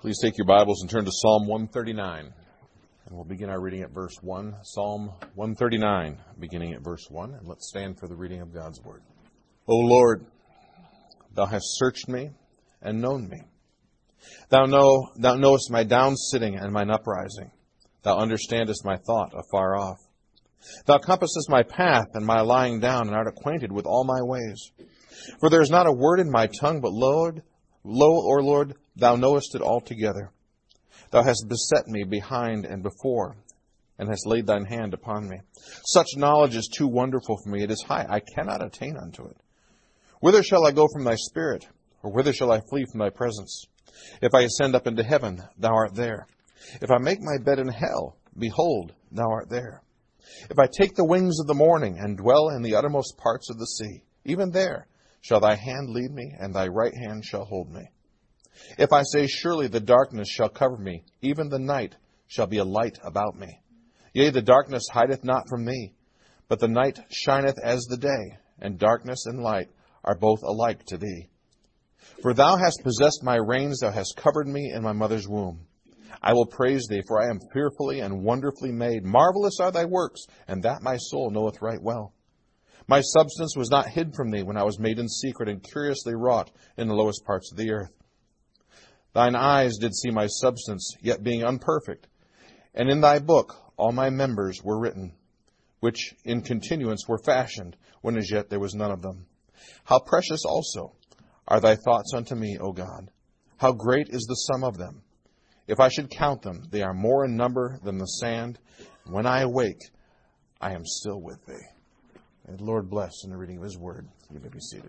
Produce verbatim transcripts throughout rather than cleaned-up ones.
Please take your Bibles and turn to Psalm one thirty-nine. And we'll begin our reading at verse one. Psalm one thirty-nine, beginning at verse one. And let's stand for the reading of God's Word. O Lord, Thou hast searched me and known me. Thou know, Thou knowest my down sitting and mine uprising. Thou understandest my thought afar off. Thou compassest my path and my lying down, and art acquainted with all my ways. For there is not a word in my tongue, but Lord, lo, O Lord, Thou knowest it altogether. Thou hast beset me behind and before, and hast laid Thine hand upon me. Such knowledge is too wonderful for me. It is high. I cannot attain unto it. Whither shall I go from Thy Spirit? Or whither shall I flee from Thy presence? If I ascend up into heaven, Thou art there. If I make my bed in hell, behold, Thou art there. If I take the wings of the morning and dwell in the uttermost parts of the sea, even there shall Thy hand lead me, and Thy right hand shall hold me. If I say, surely the darkness shall cover me, even the night shall be a light about me. Yea, the darkness hideth not from Thee, but the night shineth as the day, and darkness and light are both alike to Thee. For Thou hast possessed my reins, Thou hast covered me in my mother's womb. I will praise Thee, for I am fearfully and wonderfully made. Marvelous are Thy works, and that my soul knoweth right well. My substance was not hid from Thee when I was made in secret and curiously wrought in the lowest parts of the earth. Thine eyes did see my substance, yet being unperfect. And in Thy book all my members were written, which in continuance were fashioned, when as yet there was none of them. How precious also are Thy thoughts unto me, O God! How great is the sum of them! If I should count them, they are more in number than the sand. When I awake, I am still with Thee. And the Lord bless in the reading of His Word. You may be seated.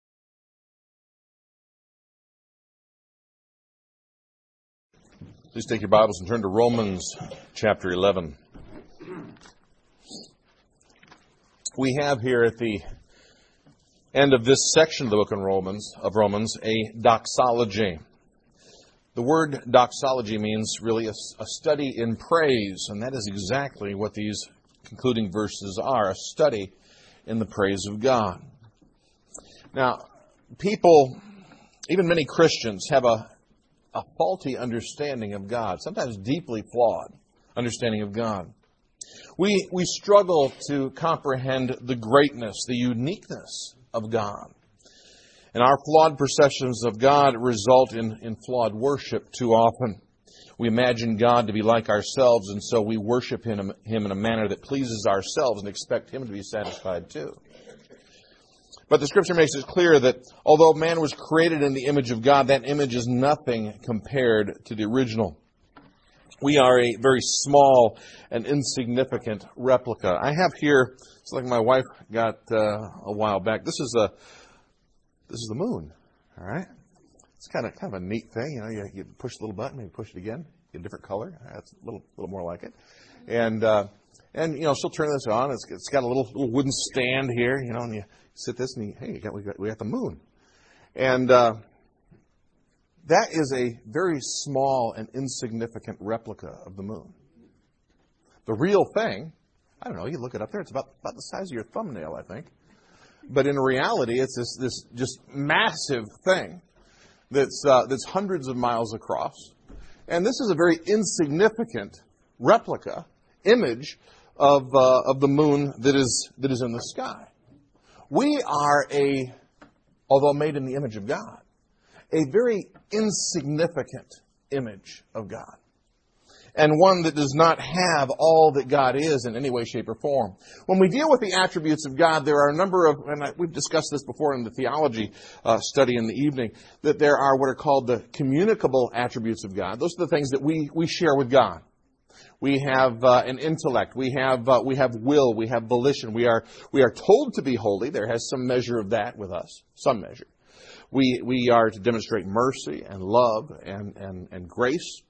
Please take your Bibles and turn to Romans chapter eleven. We have here at the end of this section of the book of Romans, of Romans, a doxology. The word doxology means really a, a study in praise, and that is exactly what these concluding verses are, a study in the praise of God. Now, people, even many Christians, have a, a faulty understanding of God, sometimes deeply flawed understanding of God. We, we struggle to comprehend the greatness, the uniqueness of God. And our flawed perceptions of God result in, in flawed worship too often. We imagine God to be like ourselves, and so we worship Him, him in a manner that pleases ourselves and expect Him to be satisfied too. But the Scripture makes it clear that although man was created in the image of God, that image is nothing compared to the original. We are a very small and insignificant replica. I have here, it's like my wife got uh, a while back. This is a This is the moon, all right? It's kind of kind of a neat thing, you know. You, you push the little button, maybe push it again, get a different color. That's a little little more like it. And uh, and you know, she'll turn this on. It's it's got a little little wooden stand here, you know, and you sit this and you, hey, you got, we got we got the moon, and uh, that is a very small and insignificant replica of the moon. The real thing, I don't know. You look it up there. It's about about the size of your thumbnail, I think. But in reality, it's this, this just massive thing that's uh, that's hundreds of miles across. And this is a very insignificant replica, image of uh, of the moon that is that is in the sky. We are a, although made in the image of God, a very insignificant image of God. And one that does not have all that God is in any way, shape, or form. When we deal with the attributes of God, there are a number of, and we've discussed this before in the theology uh, study in the evening, that there are what are called the communicable attributes of God. Those are the things that we, we share with God. We have uh, an intellect. We have uh, we have will. We have volition. We are we are told to be holy. There has some measure of that with us, some measure. We we are to demonstrate mercy and love and and, and grace.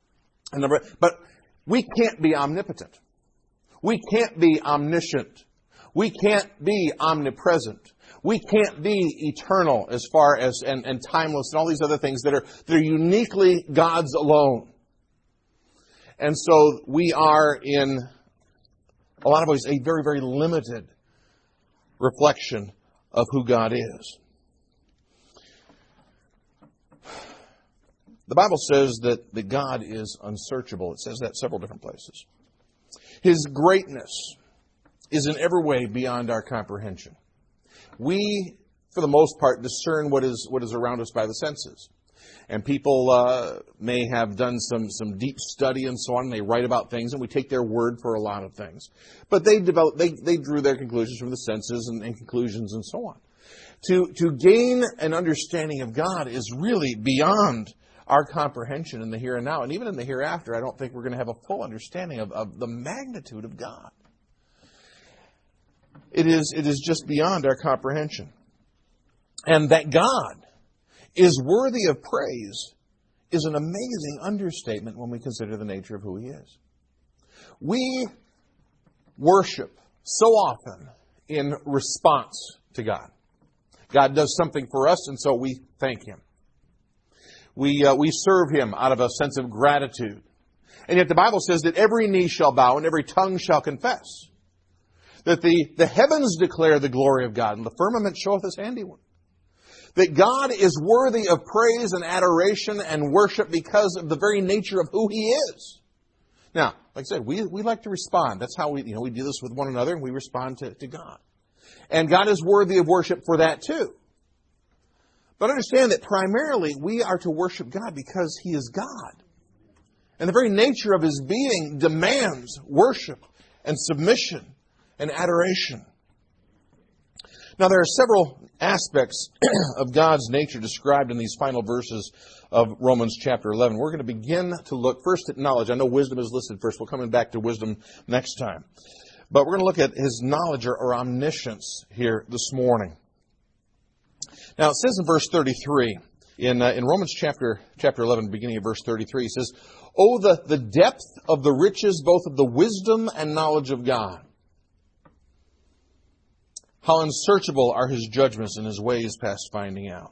But we can't be omnipotent. We can't be omniscient. We can't be omnipresent. We can't be eternal as far as and, and timeless and all these other things that are that are uniquely God's alone. And so we are in a lot of ways a very, very limited reflection of who God is. The Bible says that, that God is unsearchable. It says that several different places. His greatness is in every way beyond our comprehension. We, for the most part, discern what is what is around us by the senses. And people uh, may have done some, some deep study and so on, and they write about things, and we take their word for a lot of things. But they develop, they, they drew their conclusions from the senses and, and conclusions and so on. To, to gain an understanding of God is really beyond our comprehension in the here and now. And even in the hereafter, I don't think we're going to have a full understanding of, of the magnitude of God. It is, it is just beyond our comprehension. And that God is worthy of praise is an amazing understatement when we consider the nature of who He is. We worship so often in response to God. God does something for us, and so we thank Him. We, uh, we serve Him out of a sense of gratitude. And yet the Bible says that every knee shall bow and every tongue shall confess. That the, the heavens declare the glory of God and the firmament showeth His handiwork. That God is worthy of praise and adoration and worship because of the very nature of who He is. Now, like I said, we, we like to respond. That's how we, you know, we do this with one another, and we respond to, to God. And God is worthy of worship for that too. But understand that primarily we are to worship God because He is God. And the very nature of His being demands worship and submission and adoration. Now, there are several aspects of God's nature described in these final verses of Romans chapter eleven. We're going to begin to look first at knowledge. I know wisdom is listed first. We're coming back to wisdom next time. But we're going to look at His knowledge or, or omniscience here this morning. Now, it says in verse thirty-three, in, uh, in Romans chapter chapter eleven, beginning of verse thirty-three, it says, "Oh, the, the depth of the riches, both of the wisdom and knowledge of God. How unsearchable are His judgments and His ways past finding out."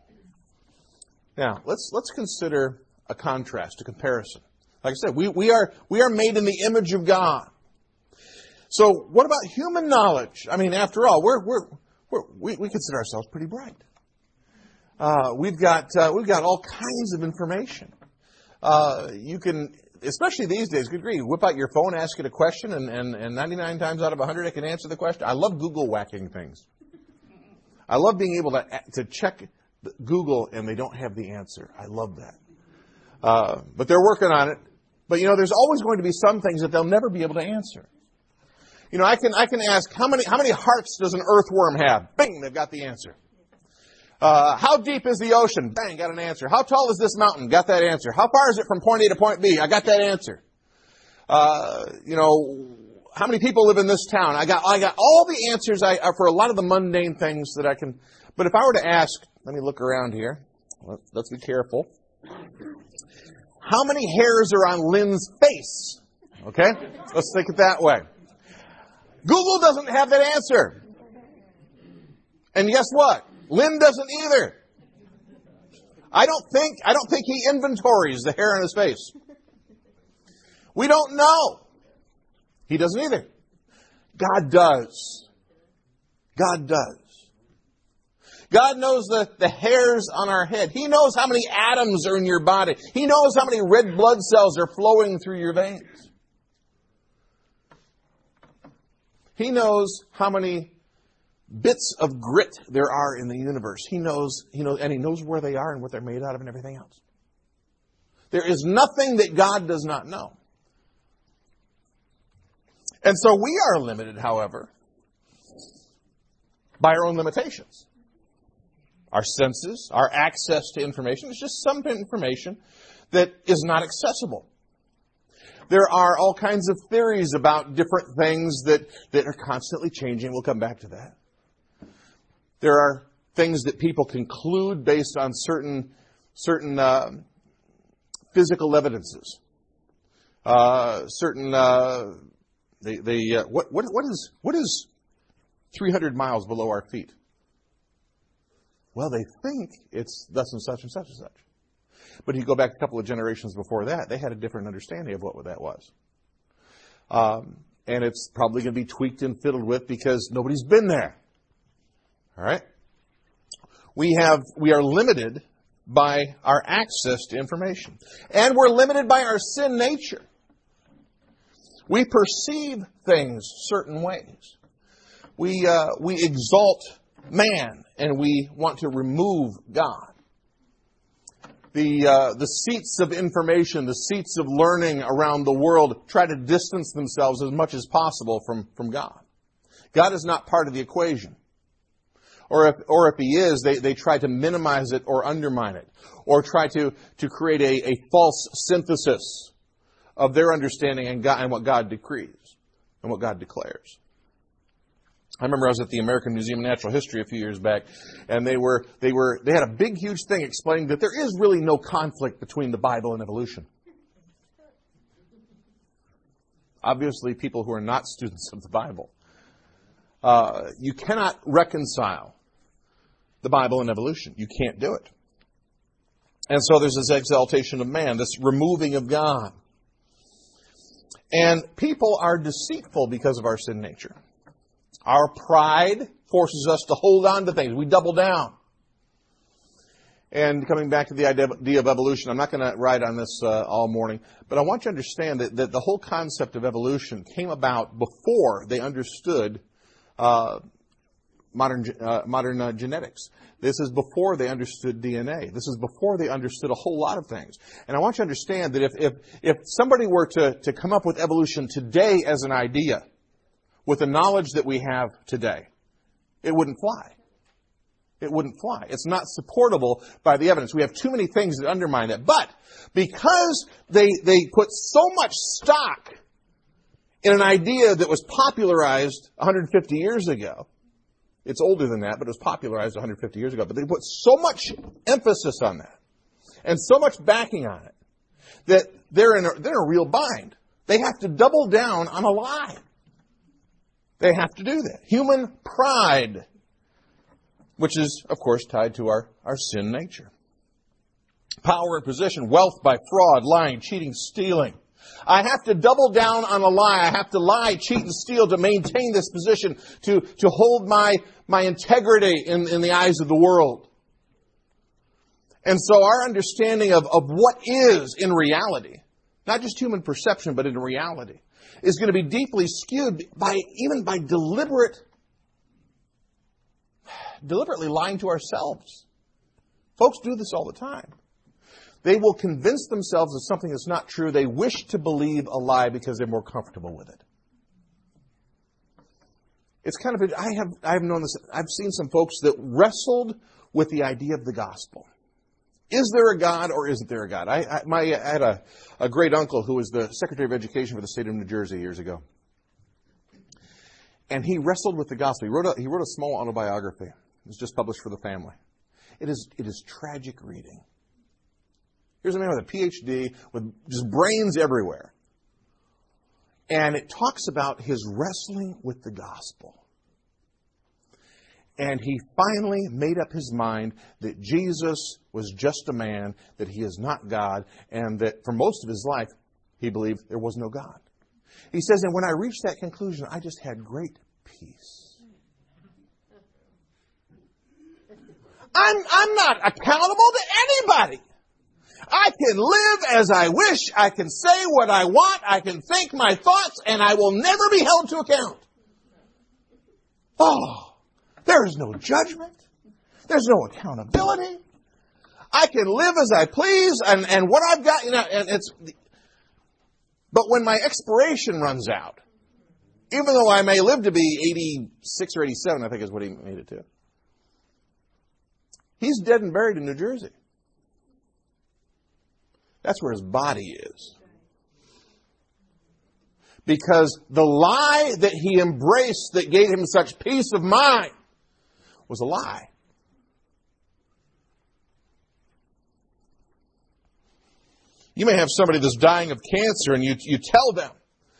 Now, let's let's consider a contrast, a comparison. Like I said, we, we are we are made in the image of God. So, what about human knowledge? I mean, after all, we're we're, we're we we consider ourselves pretty bright. Uh, we've got uh, we've got all kinds of information. Uh, you can, especially these days, good grief, whip out your phone, ask it a question, and, and, and ninety-nine times out of one hundred it can answer the question. I love Google whacking things. I love being able to to check Google and they don't have the answer. I love that. Uh, but they're working on it. But, you know, there's always going to be some things that they'll never be able to answer. You know, I can I can ask, how many how many hearts does an earthworm have? Bing, they've got the answer. Uh, how deep is the ocean? Bang, got an answer. How tall is this mountain? Got that answer. How far is it from point A to point B? I got that answer. Uh, you know, how many people live in this town? I got I got all the answers I, for a lot of the mundane things that I can. But if I were to ask, let me look around here. Let's be careful. How many hairs are on Lynn's face? Okay, let's think it that way. Google doesn't have that answer. And guess what? Lynn doesn't either. I don't think, I don't think he inventories the hair on his face. We don't know. He doesn't either. God does. God does. God knows the, the hairs on our head. He knows how many atoms are in your body. He knows how many red blood cells are flowing through your veins. He knows how many bits of grit there are in the universe. He knows, he knows, and He knows where they are and what they're made out of and everything else. There is nothing that God does not know. And so we are limited, however, by our own limitations. Our senses, our access to information is just some information that is not accessible. There are all kinds of theories about different things that, that are constantly changing. We'll come back to that. There are things that people conclude based on certain certain uh, physical evidences. Uh, certain uh, they they uh, what what what is what is three hundred miles below our feet? Well, they think it's thus and such and such and such. But if you go back a couple of generations before that, they had a different understanding of what that was. Um, and it's probably going to be tweaked and fiddled with because nobody's been there. All right? We have, we are limited by our access to information. And we're limited by our sin nature. We perceive things certain ways. We, uh, we exalt man and we want to remove God. The, uh, the seats of information, the seats of learning around the world try to distance themselves as much as possible from, from God. God is not part of the equation. Or if, or if He is, they, they try to minimize it or undermine it. Or try to, to create a, a false synthesis of their understanding and, God, and what God decrees and what God declares. I remember I was at the American Museum of Natural History a few years back, and they were they were they had a big, huge thing explaining that there is really no conflict between the Bible and evolution. Obviously, people who are not students of the Bible, uh, you cannot reconcile the Bible and evolution. You can't do it. And so there's this exaltation of man, this removing of God. And people are deceitful because of our sin nature. Our pride forces us to hold on to things. We double down. And coming back to the idea of evolution, I'm not going to ride on this uh, all morning, but I want you to understand that, that the whole concept of evolution came about before they understood uh, modern uh, modern uh, genetics. This is before they understood D N A. This is before they understood a whole lot of things. And I want you to understand that if if, if somebody were to, to come up with evolution today as an idea, with the knowledge that we have today, it wouldn't fly. It wouldn't fly. It's not supportable by the evidence. We have too many things that undermine it. But because they, they put so much stock in an idea that was popularized one hundred fifty years ago, it's older than that, but it was popularized one hundred fifty years ago, but they put so much emphasis on that and so much backing on it that they're in a, they're in a real bind. They have to double down on a lie. They have to do that. Human pride, which is, of course, tied to our, our sin nature. Power and position, wealth by fraud, lying, cheating, stealing. I have to double down on a lie. I have to lie, cheat, and steal to maintain this position, to, to hold my, my integrity in, in the eyes of the world. And so our understanding of, of what is in reality, not just human perception, but in reality, is going to be deeply skewed by even by deliberate, deliberately lying to ourselves. Folks do this all the time. They will convince themselves of something that's not true. They wish to believe a lie because they're more comfortable with it. It's kind of, I have, I have known this, I've seen some folks that wrestled with the idea of the gospel. Is there a God or isn't there a God? I, I, my, I had a, a great uncle who was the Secretary of Education for the state of New Jersey years ago. And he wrestled with the gospel. He wrote a, he wrote a small autobiography. It was just published for the family. It is, it is tragic reading. Here's a man with a P H D with just brains everywhere. And it talks about his wrestling with the gospel. And he finally made up his mind that Jesus was just a man, that He is not God, and that for most of his life, he believed there was no God. He says, and when I reached that conclusion, I just had great peace. I'm, I'm not accountable to anybody. I can live as I wish. I can say what I want. I can think my thoughts, and I will never be held to account. Oh. There is no judgment. There's no accountability. I can live as I please, and, and what I've got, you know, and it's. But when my expiration runs out, even though I may live to be eighty-six or eighty-seven, I think is what he made it to, he's dead and buried in New Jersey. That's where his body is. Because the lie that he embraced that gave him such peace of mind was a lie. You may have somebody that's dying of cancer and you, you tell them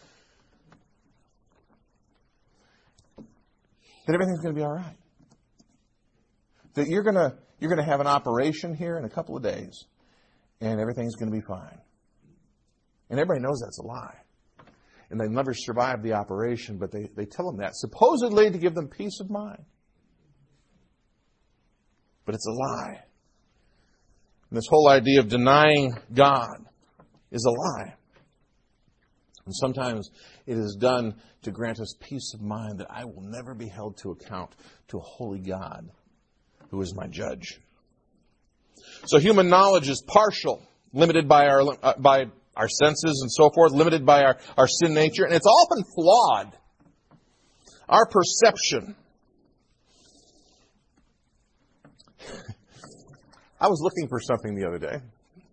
that everything's going to be all right. That you're going to, you're going to have an operation here in a couple of days and everything's going to be fine. And everybody knows that's a lie. And they'll never survive the operation, but they, they tell them that, supposedly to give them peace of mind. But it's a lie. And this whole idea of denying God is a lie. And sometimes it is done to grant us peace of mind that I will never be held to account to a holy God who is my judge. So human knowledge is partial, limited by our uh, by our senses and so forth, limited by our, our sin nature, and it's often flawed. Our perception. I was looking for something the other day.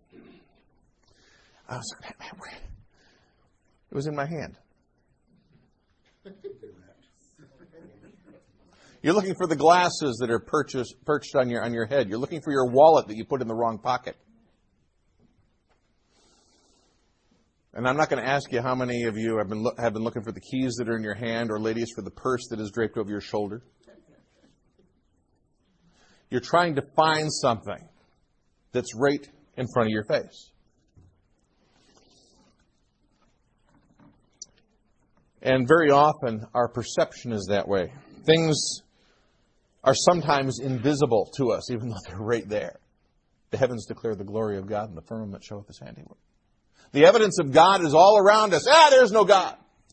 I was like, man, where? It was in my hand. You're looking for the glasses that are purchased, perched on your on your head. You're looking for your wallet that you put in the wrong pocket. And I'm not going to ask you how many of you have been lo- have been looking for the keys that are in your hand, or ladies, for the purse that is draped over your shoulder. You're trying to find something that's right in front of your face. And very often, our perception is that way. Things are sometimes invisible to us, even though they're right there. The heavens declare the glory of God, and the firmament showeth his handiwork. The evidence of God is all around us. Ah, there's no God.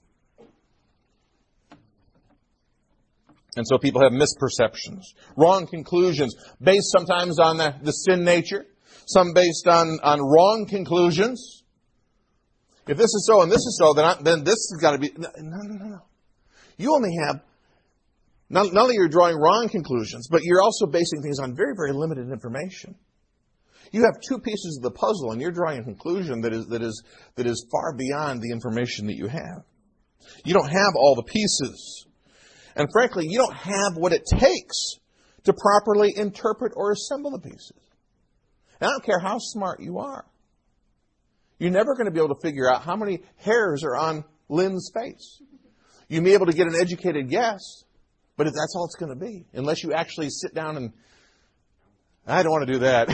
And so people have misperceptions, wrong conclusions, based sometimes on the, the sin nature, some based on, on wrong conclusions. If this is so and this is so, then, I, then this has got to be... No, no, no, no. You only have... Not, not only are you drawing wrong conclusions, but you're also basing things on very, very limited information. You have two pieces of the puzzle, and you're drawing a conclusion that is that is that is far beyond the information that you have. You don't have all the pieces. And frankly, you don't have what it takes to properly interpret or assemble the pieces. And I don't care how smart you are. You're never going to be able to figure out how many hairs are on Lynn's face. You may be able to get an educated guess, but that's all it's going to be. Unless you actually sit down and... I don't want to do that.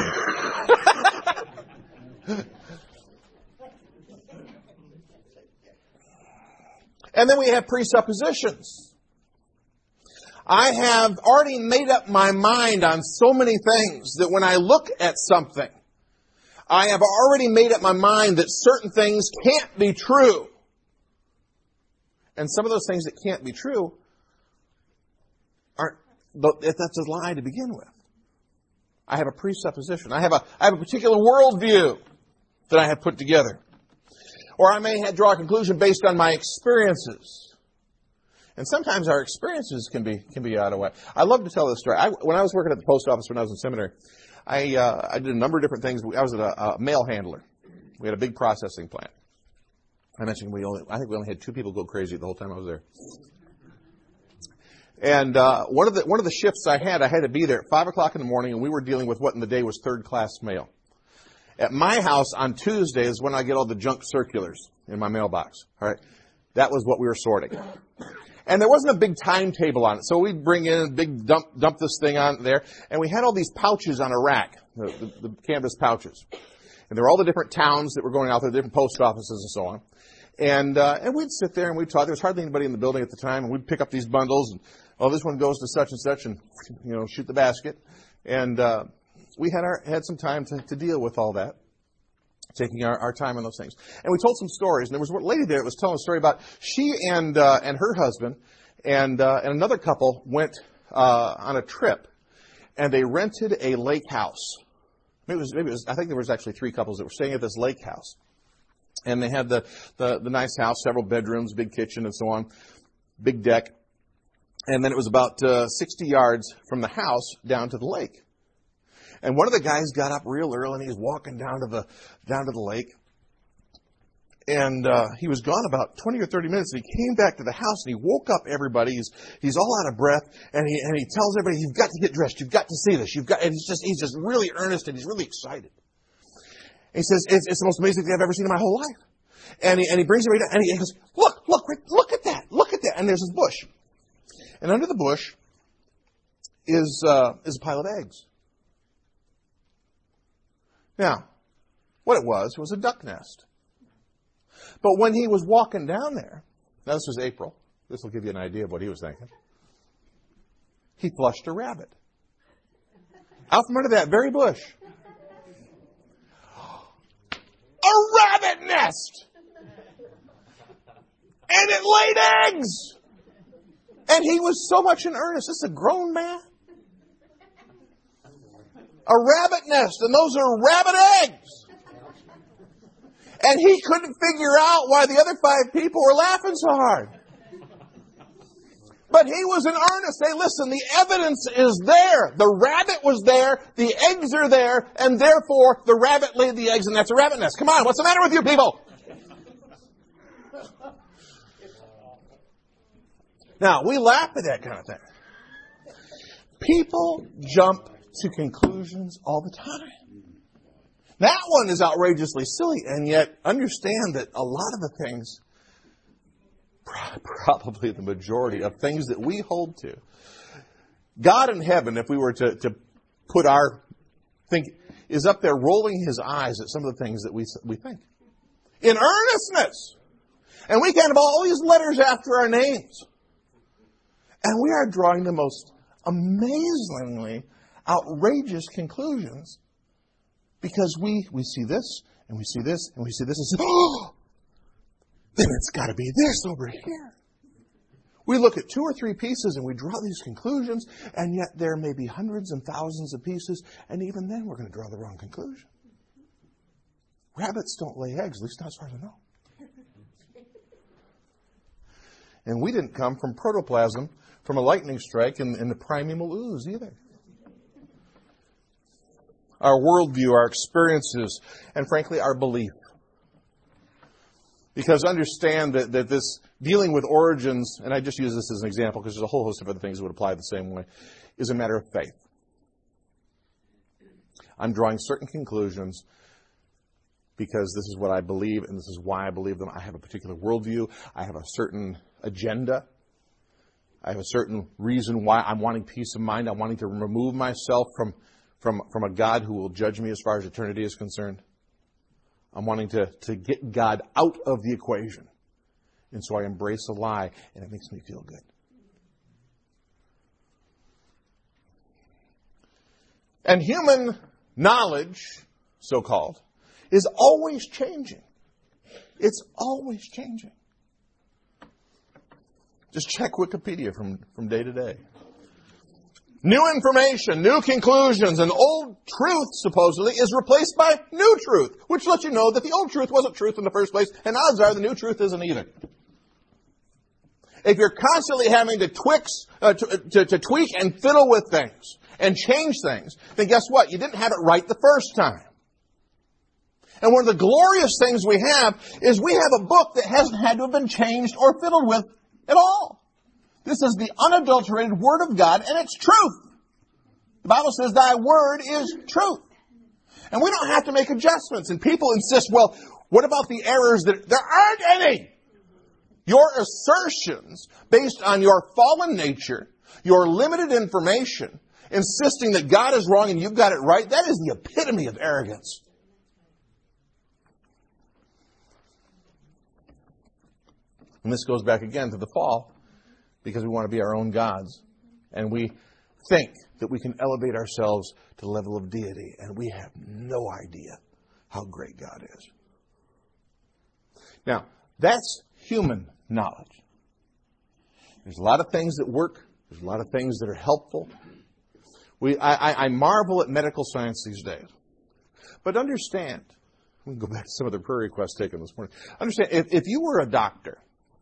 And then we have presuppositions. I have already made up my mind on so many things that when I look at something, I have already made up my mind that certain things can't be true. And some of those things that can't be true aren't, that's a lie to begin with. I have a presupposition. I have a, I have a particular worldview that I have put together. Or I may have, draw a conclusion based on my experiences. And sometimes our experiences can be can be out of whack. I love to tell this story. I, when I was working at the post office when I was in seminary, I uh, I did a number of different things. I was a, a mail handler. We had a big processing plant. I mentioned we only I think we only had two people go crazy the whole time I was there. And uh, one of the one of the shifts I had, I had to be there at five o'clock in the morning, and we were dealing with what in the day was third class mail. At my house on Tuesday is when I get all the junk circulars in my mailbox. All right, that was what we were sorting. And there wasn't a big timetable on it, so we'd bring in a big dump, dump this thing on there, and we had all these pouches on a rack, the, the, the canvas pouches, and there were all the different towns that were going out there, the different post offices and so on. And uh, and we'd sit there and we'd talk. There was hardly anybody in the building at the time, and we'd pick up these bundles and, oh, this one goes to such and such, and, you know, shoot the basket. And uh, we had our had some time to, to deal with all that, taking our, our time on those things. And we told some stories. And there was a lady there that was telling a story about she and uh, and her husband and uh, and another couple went uh, on a trip, and they rented a lake house. Maybe it was, maybe it was, I think there was actually three couples that were staying at this lake house. And they had the, the, the nice house, several bedrooms, big kitchen and so on, big deck. And then it was about uh, sixty yards from the house down to the lake. And one of the guys got up real early and he was walking down to the down to the lake. And uh, he was gone about twenty or thirty minutes. And he came back to the house and he woke up everybody. He's he's all out of breath, and he and he tells everybody, "You've got to get dressed. You've got to see this. You've got." And he's just he's just really earnest and he's really excited. He says, it's, it's the most amazing thing I've ever seen in my whole life. And he, and he brings it right down, and he goes, look, look, look at that, look at that. And there's this bush. And under the bush is uh, is a pile of eggs. Now, what it was, was a duck nest. But when he was walking down there, now this was April, this will give you an idea of what he was thinking, he flushed a rabbit out from under that very bush. nest. And it laid eggs. And he was so much in earnest. This is a grown man. A rabbit nest, and those are rabbit eggs. And he couldn't figure out why the other five people were laughing so hard. But he was in earnest. Hey, listen, the evidence is there. The rabbit was there, the eggs are there, and therefore the rabbit laid the eggs, and that's a rabbit nest. Come on, what's the matter with you people? Now, we laugh at that kind of thing. People jump to conclusions all the time. That one is outrageously silly, and yet understand that a lot of the things, probably the majority of things that we hold to, God in heaven, if we were to, to put our think, is up there rolling his eyes at some of the things that we we think. In earnestness. And we can have all these letters after our names. And we are drawing the most amazingly outrageous conclusions because we, we see this, and we see this, and we see this, and say, oh, then it's got to be this over here. We look at two or three pieces and we draw these conclusions, and yet there may be hundreds and thousands of pieces, and even then we're going to draw the wrong conclusion. Rabbits don't lay eggs, at least not as far as I know. And we didn't come from protoplasm from a lightning strike in, in the primeval ooze either. Our worldview, our experiences, and frankly, our belief. Because understand that, that this dealing with origins, and I just use this as an example because there's a whole host of other things that would apply the same way, is a matter of faith. I'm drawing certain conclusions because this is what I believe and this is why I believe them. I have a particular worldview. I have a certain agenda. I have a certain reason why I'm wanting peace of mind. I'm wanting to remove myself from, from, from a God who will judge me as far as eternity is concerned. I'm wanting to, to get God out of the equation. And so I embrace a lie, and it makes me feel good. And human knowledge, so-called, is always changing. It's always changing. Just check Wikipedia from, from day to day. New information, new conclusions, and old truth, supposedly, is replaced by new truth, which lets you know that the old truth wasn't truth in the first place, and odds are the new truth isn't either. If you're constantly having to, twix, uh, to, to, to tweak and fiddle with things and change things, then guess what? You didn't have it right the first time. And one of the glorious things we have is we have a book that hasn't had to have been changed or fiddled with at all. This is the unadulterated Word of God, and it's truth. The Bible says, thy word is truth. And we don't have to make adjustments. And people insist, well, what about the errors that... There aren't any! Your assertions, based on your fallen nature, your limited information, insisting that God is wrong and you've got it right, that is the epitome of arrogance. And this goes back again to the fall, because we want to be our own gods. And we think that we can elevate ourselves to the level of deity. And we have no idea how great God is. Now, that's human knowledge. There's a lot of things that work. There's a lot of things that are helpful. We, I, I marvel at medical science these days. But understand, we can go back to some of the prayer requests taken this morning. Understand, if, if you were a doctor,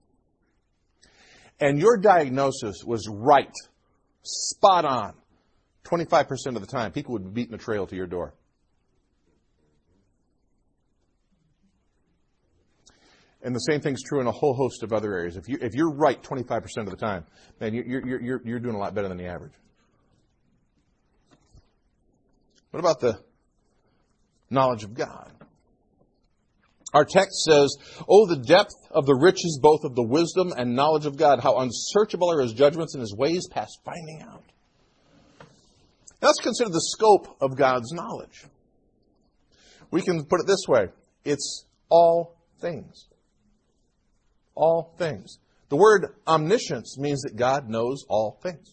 and your diagnosis was right, spot on, twenty-five percent of the time, people would be beating a trail to your door. And the same thing's true in a whole host of other areas. If, you, if you're right twenty-five percent of the time, man, you're, you're, you're, you're doing a lot better than the average. What about the knowledge of God? Our text says, oh, the depth of the riches, both of the wisdom and knowledge of God. How unsearchable are his judgments and his ways past finding out. Now let's consider the scope of God's knowledge. We can put it this way. It's all things. All things. The word omniscience means that God knows all things.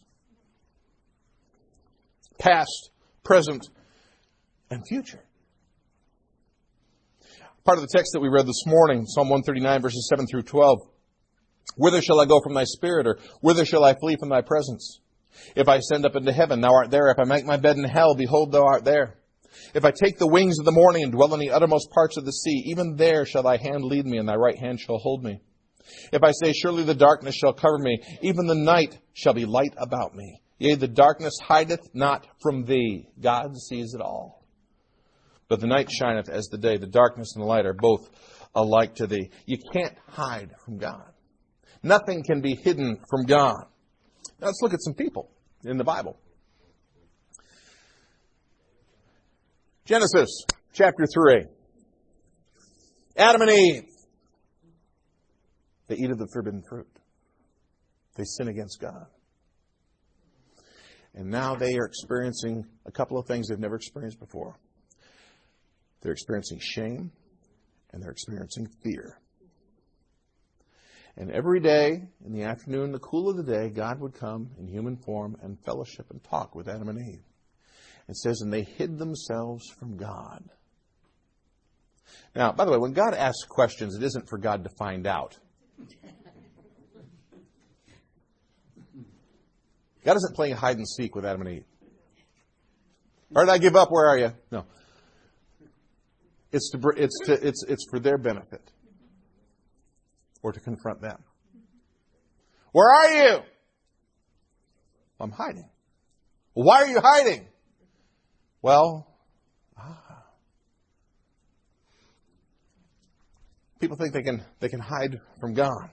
Past, present, and future. Part of the text that we read this morning, Psalm one thirty-nine, verses seven through twelve. Whither shall I go from thy spirit, or whither shall I flee from thy presence? If I ascend up into heaven, thou art there. If I make my bed in hell, behold, thou art there. If I take the wings of the morning and dwell in the uttermost parts of the sea, even there shall thy hand lead me, and thy right hand shall hold me. If I say, surely the darkness shall cover me, even the night shall be light about me. Yea, the darkness hideth not from thee. God sees it all. But the night shineth as the day. The darkness and the light are both alike to thee. You can't hide from God. Nothing can be hidden from God. Now let's look at some people in the Bible. Genesis chapter three. Adam and Eve. They eat of the forbidden fruit. They sin against God. And now they are experiencing a couple of things they've never experienced before. They're experiencing shame and they're experiencing fear. And every day, in the afternoon, the cool of the day, God would come in human form and fellowship and talk with Adam and Eve. It says, and they hid themselves from God. Now, by the way, when God asks questions, it isn't for God to find out. God isn't playing hide and seek with Adam and Eve. Or did I give up? Where are you? No. It's to, it's to, it's, it's for their benefit. Or to confront them. Where are you? I'm hiding. Well, why are you hiding? Well, ah. People think they can they can hide from God.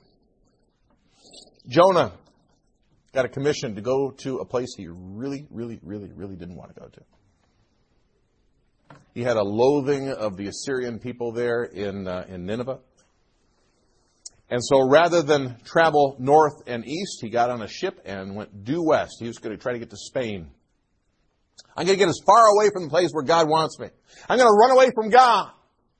Jonah got a commission to go to a place he really, really, really, really didn't want to go to. He had a loathing of the Assyrian people there in uh, in Nineveh. And so rather than travel north and east, he got on a ship and went due west. He was going to try to get to Spain. I'm going to get as far away from the place where God wants me. I'm going to run away from God.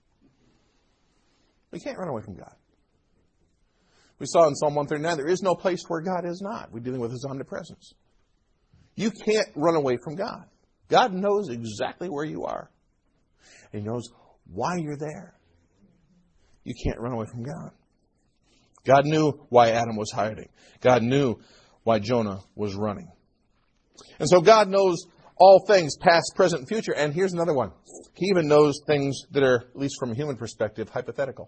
We can't run away from God. We saw in Psalm one thirty-nine, there is no place where God is not. We're dealing with His omnipresence. You can't run away from God. God knows exactly where you are. And He knows why you're there. You can't run away from God. God knew why Adam was hiding. God knew why Jonah was running. And so God knows all things, past, present, and future. And here's another one. He even knows things that are, at least from a human perspective, hypothetical.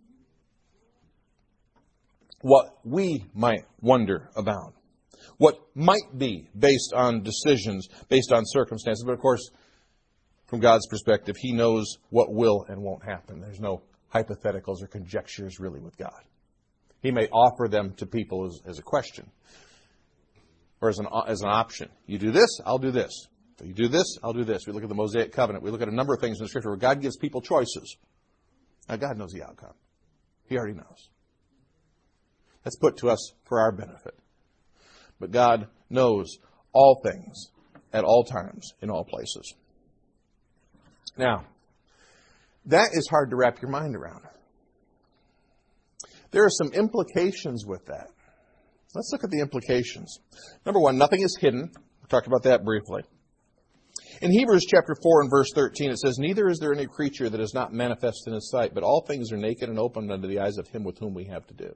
What we might wonder about. What might be based on decisions, based on circumstances. But of course, from God's perspective, He knows what will and won't happen. There's no hypotheticals or conjectures really with God. He may offer them to people as, as a question or as an, as an option. You do this, I'll do this. If you do this, I'll do this. We look at the Mosaic Covenant. We look at a number of things in the Scripture where God gives people choices. Now, God knows the outcome. He already knows. That's put to us for our benefit. But God knows all things at all times in all places. Now, that is hard to wrap your mind around. There are some implications with that. Let's look at the implications. Number one, nothing is hidden. We talked about that briefly. In Hebrews chapter four and verse thirteen, it says, neither is there any creature that is not manifest in His sight, but all things are naked and opened unto the eyes of Him with whom we have to do.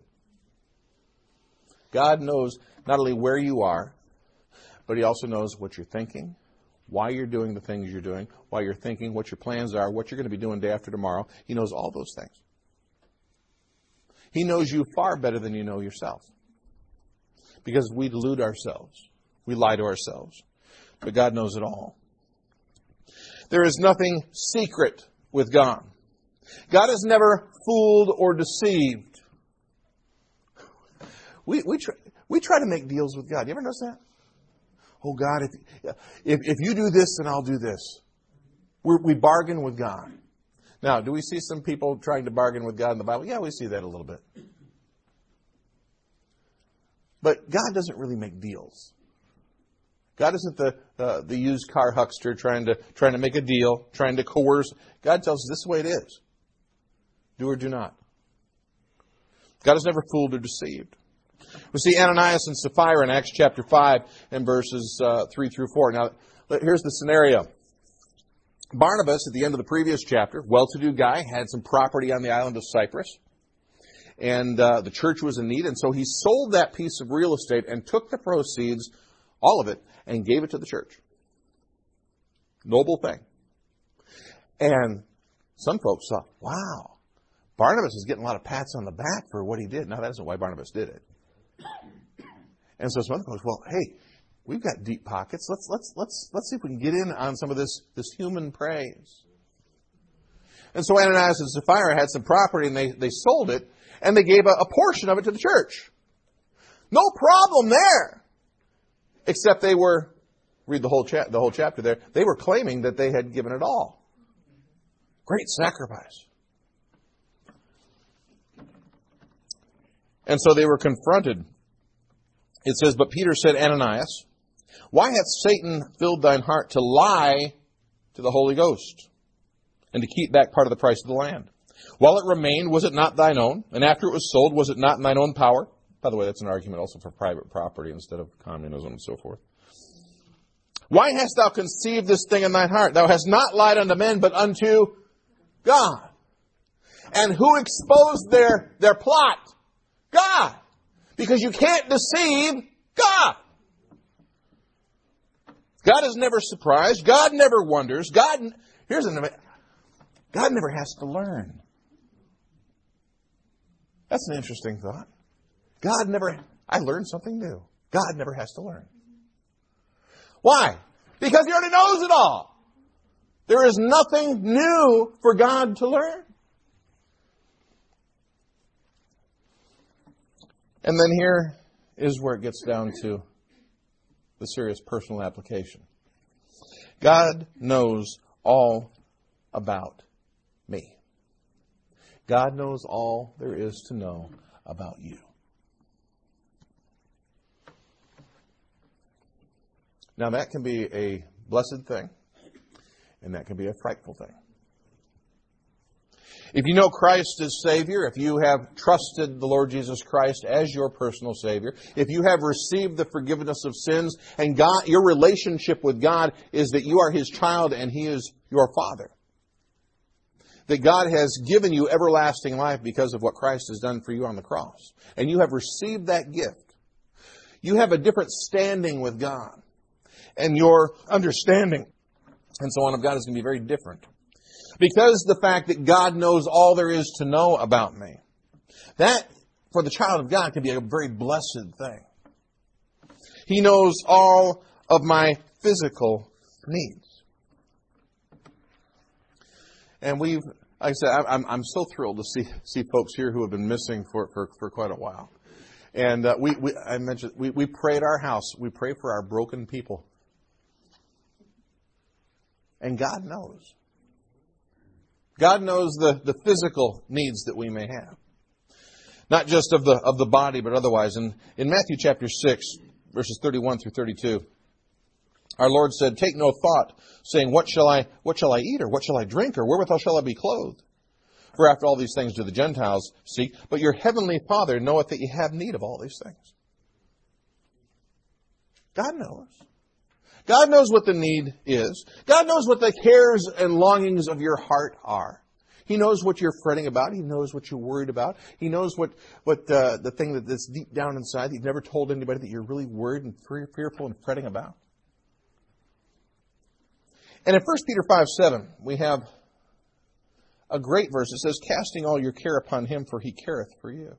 God knows not only where you are, but He also knows what you're thinking, why you're doing the things you're doing, why you're thinking, what your plans are, what you're going to be doing day after tomorrow. He knows all those things. He knows you far better than you know yourself. Because we delude ourselves. We lie to ourselves. But God knows it all. There is nothing secret with God. God is never fooled or deceived. We, we, try, we try to make deals with God. You ever notice that? Oh, God, if, if, if you do this, then I'll do this. We're, we bargain with God. Now, do we see some people trying to bargain with God in the Bible? Yeah, we see that a little bit. But God doesn't really make deals. God isn't the uh, the used car huckster trying to trying to make a deal, trying to coerce. God tells us this is the way it is. Do or do not. God is never fooled or deceived. We see Ananias and Sapphira in Acts chapter five and verses uh, three through four. Now, here's the scenario. Barnabas, at the end of the previous chapter, well-to-do guy, had some property on the island of Cyprus. And uh, the church was in need, and so he sold that piece of real estate and took the proceeds, all of it, and gave it to the church. Noble thing. And some folks thought, wow, Barnabas is getting a lot of pats on the back for what he did. Now, that isn't why Barnabas did it. And so some other folks, well, hey, we've got deep pockets. Let's let's let's let's see if we can get in on some of this this human praise. And so Ananias and Sapphira had some property, and they they sold it, and they gave a, a portion of it to the church. No problem there, except they were read the whole cha- the whole chapter there. They were claiming that they had given it all. Great sacrifice. And so they were confronted. It says, but Peter said, Ananias, why hath Satan filled thine heart to lie to the Holy Ghost and to keep back part of the price of the land? While it remained, was it not thine own? And after it was sold, was it not in thine own power? By the way, that's an argument also for private property instead of communism and so forth. Why hast thou conceived this thing in thine heart? Thou hast not lied unto men, but unto God. And who exposed their, their plot? God. Because you can't deceive God. God is never surprised. God never wonders. God, here's an, God never has to learn. That's an interesting thought. God never, I learned something new. God never has to learn. Why? Because He already knows it all. There is nothing new for God to learn. And then here is where it gets down to the serious personal application. God knows all about me. God knows all there is to know about you. Now that can be a blessed thing, and that can be a frightful thing. If you know Christ as Savior, if you have trusted the Lord Jesus Christ as your personal Savior, if you have received the forgiveness of sins, and God, your relationship with God is that you are His child and He is your Father, that God has given you everlasting life because of what Christ has done for you on the cross, and you have received that gift, you have a different standing with God, and your understanding and so on of God is going to be very different. Because the fact that God knows all there is to know about me, that, for the child of God, can be a very blessed thing. He knows all of my physical needs. And we've, like I said, I'm, I'm so thrilled to see, see folks here who have been missing for, for, for quite a while. And uh, we, we, I mentioned, we, we pray at our house. We pray for our broken people. And God knows. God knows the, the physical needs that we may have. Not just of the of the body, but otherwise. And in Matthew chapter six, verses thirty-one through thirty-two, our Lord said, take no thought, saying, What shall I what shall I eat, or what shall I drink, or wherewithal shall I be clothed? For after all these things do the Gentiles seek, but your heavenly Father knoweth that ye have need of all these things. God knows. God knows what the need is. God knows what the cares and longings of your heart are. He knows what you're fretting about. He knows what you're worried about. He knows what, what uh, the thing that, that's deep down inside that you've never told anybody that you're really worried and fearful and fretting about. And in First Peter five seven, we have a great verse. It says, casting all your care upon Him, for He careth for you.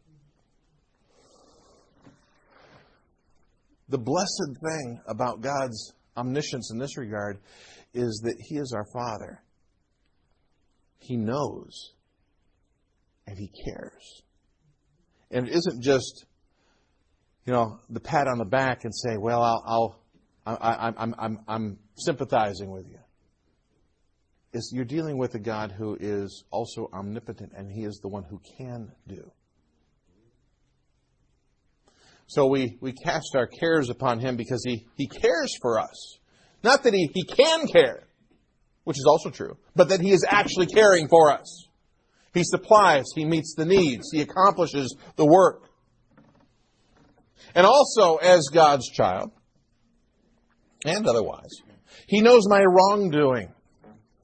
The blessed thing about God's omniscience in this regard is that He is our Father. He knows and He cares. And it isn't just, you know, the pat on the back and say, well, I'll, I'll I, I, I'm, I'm, I'm sympathizing with you. It's, you're dealing with a God who is also omnipotent, and He is the one who can do. So we, we cast our cares upon Him because He, He cares for us. Not that he, he can care, which is also true, but that He is actually caring for us. He supplies, He meets the needs, He accomplishes the work. And also, as God's child, and otherwise, He knows my wrongdoing.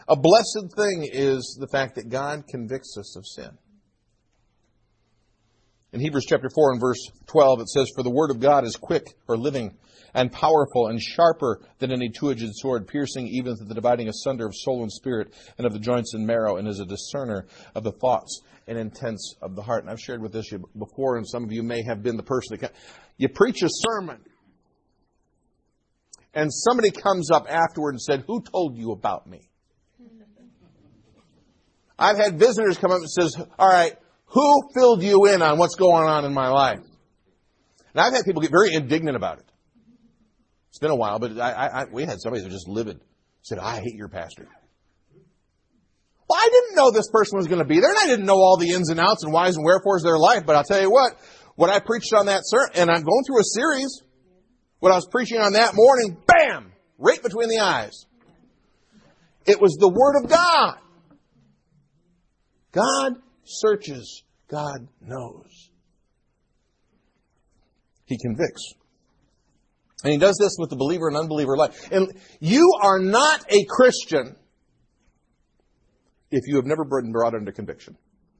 A blessed thing is the fact that God convicts us of sin. In Hebrews chapter four and verse twelve, it says, "For the word of God is quick," or living, "and powerful, and sharper than any two-edged sword, piercing even to the dividing asunder of soul and spirit, and of the joints and marrow, and is a discerner of the thoughts and intents of the heart." And I've shared with this before, and some of you may have been the person that... You preach a sermon, and somebody comes up afterward and said, "Who told you about me?" I've had visitors come up and says, "All right, who filled you in on what's going on in my life?" And I've had people get very indignant about it. It's been a while, but I, I, we had somebody that was just livid. Said, "I hate your pastor." Well, I didn't know this person was going to be there, and I didn't know all the ins and outs and whys and wherefores of their life. But I'll tell you what, what I preached on that sermon, and I'm going through a series, what I was preaching on that morning, bam, right between the eyes. It was the Word of God. God searches. God knows. He convicts. And He does this with the believer and unbeliever life. And you are not a Christian if you have never been brought under conviction.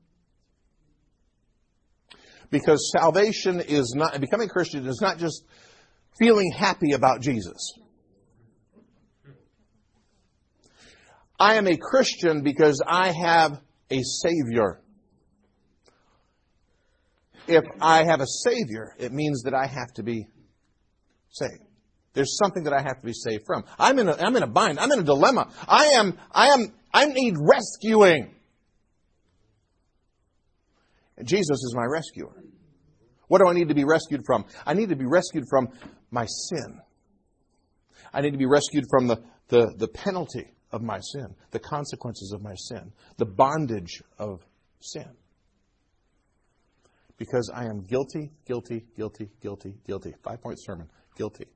Because salvation is not, becoming a Christian is not just feeling happy about Jesus. I am a Christian because I have a Savior. If I have a Savior, it means that I have to be saved. There's something that I have to be saved from. I'm in a, I'm in a bind. I'm in a dilemma. I am, I am, I need rescuing. And Jesus is my rescuer. What do I need to be rescued from? I need to be rescued from my sin. I need to be rescued from the, the, the penalty of my sin, the consequences of my sin, the bondage of sin. Because I am guilty, guilty, guilty, guilty, guilty. Five-point sermon. Guilty.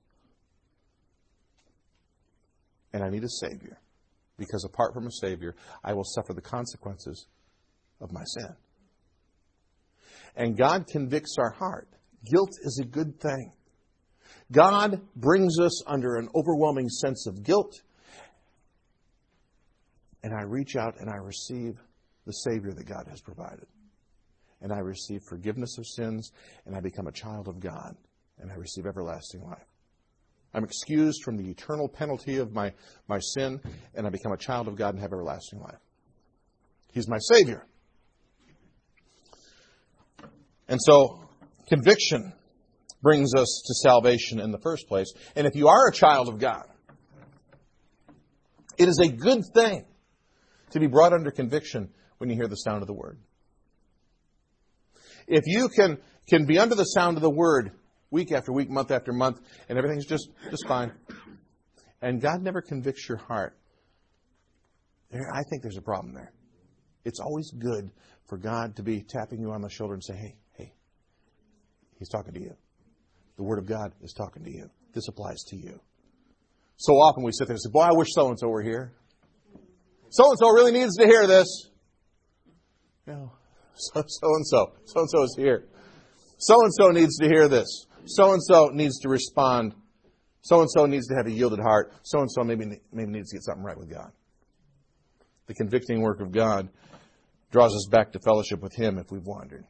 And I need a Savior. Because apart from a Savior, I will suffer the consequences of my sin. And God convicts our heart. Guilt is a good thing. God brings us under an overwhelming sense of guilt. And I reach out and I receive the Savior that God has provided. And I receive forgiveness of sins, and I become a child of God, and I receive everlasting life. I'm excused from the eternal penalty of my, my sin, and I become a child of God and have everlasting life. He's my Savior. And so, conviction brings us to salvation in the first place. And if you are a child of God, it is a good thing to be brought under conviction when you hear the sound of the Word. If you can, can be under the sound of the Word week after week, month after month, and everything's just, just fine, and God never convicts your heart, there, I think there's a problem there. It's always good for God to be tapping you on the shoulder and say, hey, hey, He's talking to you. The Word of God is talking to you. This applies to you. So often we sit there and say, boy, I wish so-and-so were here. So-and-so really needs to hear this. You know, So, so-and-so. So-and-so is here. So-and-so needs to hear this. So-and-so needs to respond. So-and-so needs to have a yielded heart. So-and-so maybe, maybe needs to get something right with God. The convicting work of God draws us back to fellowship with Him if we've wandered.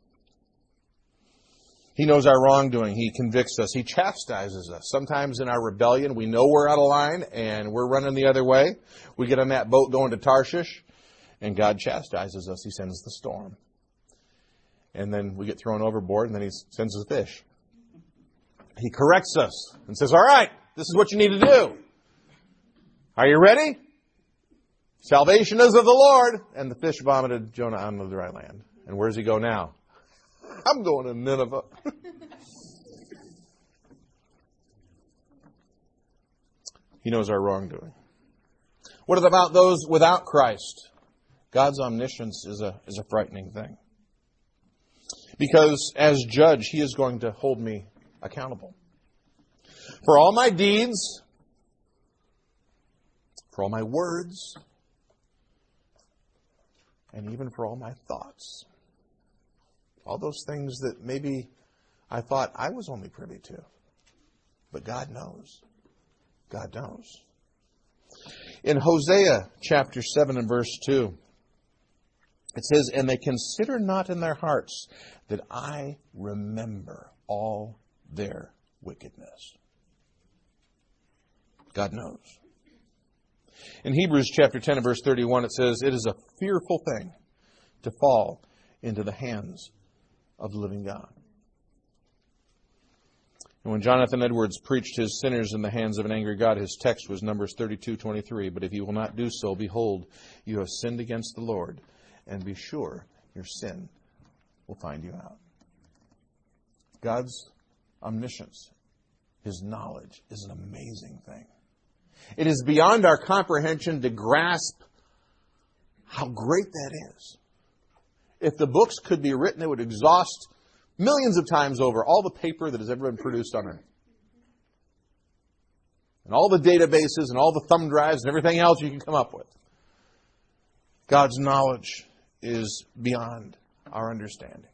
He knows our wrongdoing. He convicts us. He chastises us. Sometimes in our rebellion, we know we're out of line and we're running the other way. We get on that boat going to Tarshish. And God chastises us. He sends the storm. And then we get thrown overboard, and then He sends the fish. He corrects us and says, all right, this is what you need to do. Are you ready? Salvation is of the Lord. And the fish vomited Jonah on the dry land. And where does he go now? I'm going to Nineveh. He knows our wrongdoing. What about those without Christ? God's omniscience is a, is a frightening thing. Because as judge, He is going to hold me accountable. For all my deeds, for all my words, and even for all my thoughts. All those things that maybe I thought I was only privy to. But God knows. God knows. In Hosea chapter seven and verse two, it says, "And they consider not in their hearts that I remember all their wickedness." God knows. In Hebrews chapter ten and verse thirty-one, it says, "It is a fearful thing to fall into the hands of the living God." And when Jonathan Edwards preached his sinners in the hands of an angry God, his text was Numbers thirty-two twenty-three. "But if you will not do so, behold, you have sinned against the Lord, and be sure your sin will find you out." God's omniscience, His knowledge, is an amazing thing. It is beyond our comprehension to grasp how great that is. If the books could be written, it would exhaust millions of times over all the paper that has ever been produced on earth. And all the databases and all the thumb drives and everything else you can come up with. God's knowledge is beyond our understanding.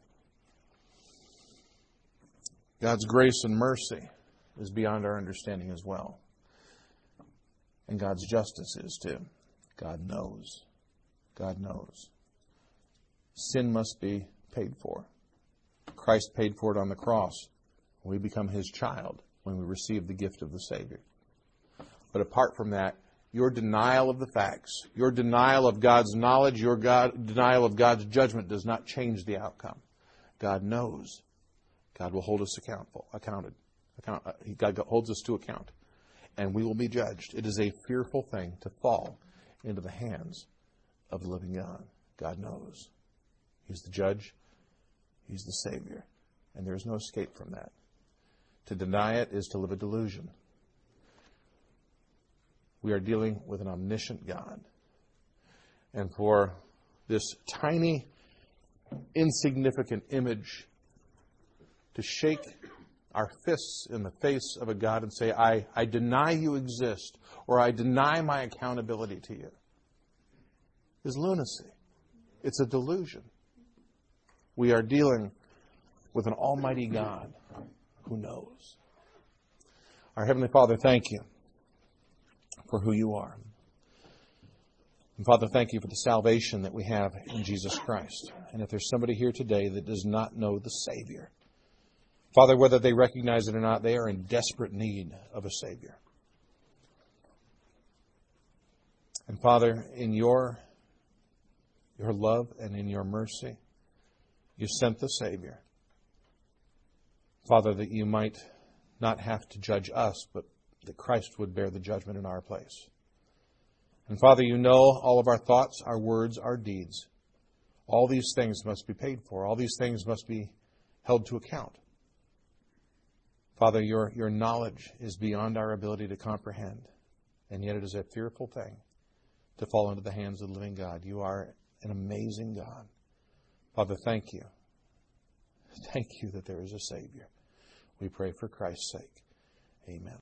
God's grace and mercy is beyond our understanding as well. And God's justice is too. God knows. God knows. Sin must be paid for. Christ paid for it on the cross. We become His child when we receive the gift of the Savior. But apart from that, your denial of the facts, your denial of God's knowledge, your God, denial of God's judgment does not change the outcome. God knows. God will hold us accountable, accounted. Account, uh, God holds us to account. And we will be judged. It is a fearful thing to fall into the hands of the living God. God knows. He's the judge. He's the Savior. And there is no escape from that. To deny it is to live a delusion. We are dealing with an omniscient God. And for this tiny, insignificant image to shake our fists in the face of a God and say, I, I deny you exist, or I deny my accountability to you, is lunacy. It's a delusion. We are dealing with an almighty God who knows. Our Heavenly Father, thank you for who you are. And Father, thank you for the salvation that we have in Jesus Christ. And if there's somebody here today that does not know the Savior, Father, whether they recognize it or not, they are in desperate need of a Savior. And Father, in your, your love and in your mercy, you sent the Savior. Father, that you might not have to judge us, but that Christ would bear the judgment in our place. And Father, you know all of our thoughts, our words, our deeds. All these things must be paid for. All these things must be held to account. Father, your, your knowledge is beyond our ability to comprehend, and yet it is a fearful thing to fall into the hands of the living God. You are an amazing God. Father, thank you. Thank you that there is a Savior. We pray for Christ's sake. Amen.